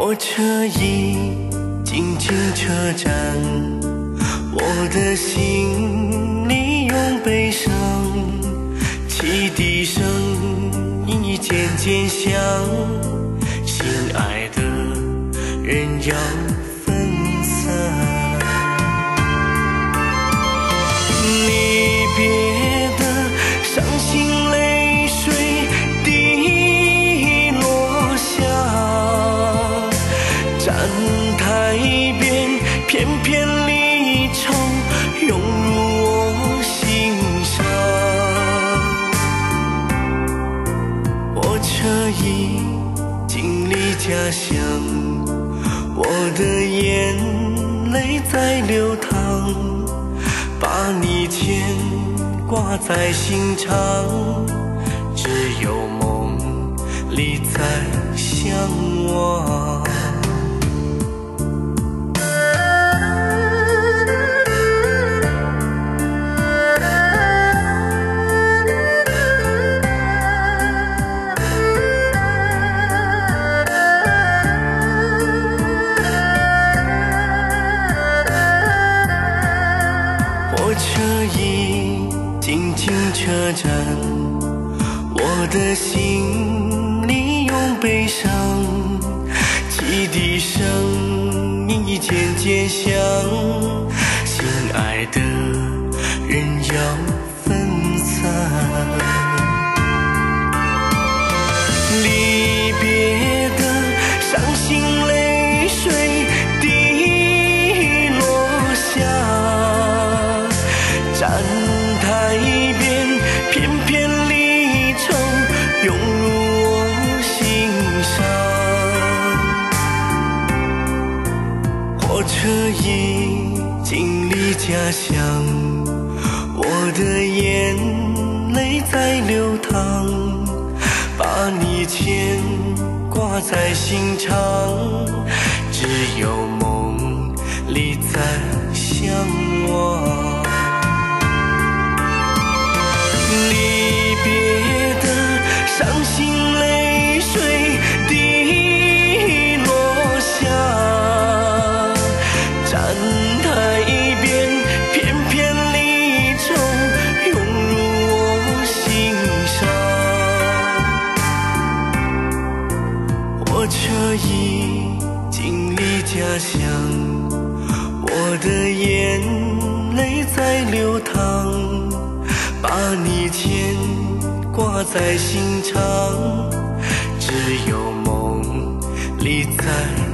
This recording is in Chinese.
火车已经进车站，我的心里涌悲伤，汽笛声已渐渐响，心爱的人要分散。离别的伤心泪水滴落下，站台边片片离愁涌入我心上。火车已经离家乡，我的眼泪在流淌，把你牵挂在心肠，只有梦里在相望。火车已经进车站，我的心里涌悲伤，汽笛声已渐渐响，心爱的人要分散。离别的伤心泪水滴落下，站台边片片离愁涌入我心上。火车已经离家乡，我的眼泪在流淌，把你牵挂在心肠，只有梦里在相望。离别的伤心泪水滴落下，站台边片片离愁涌入我心上。火车已经离家乡，我的眼泪在流淌，把你牵挂在心肠，只有梦里在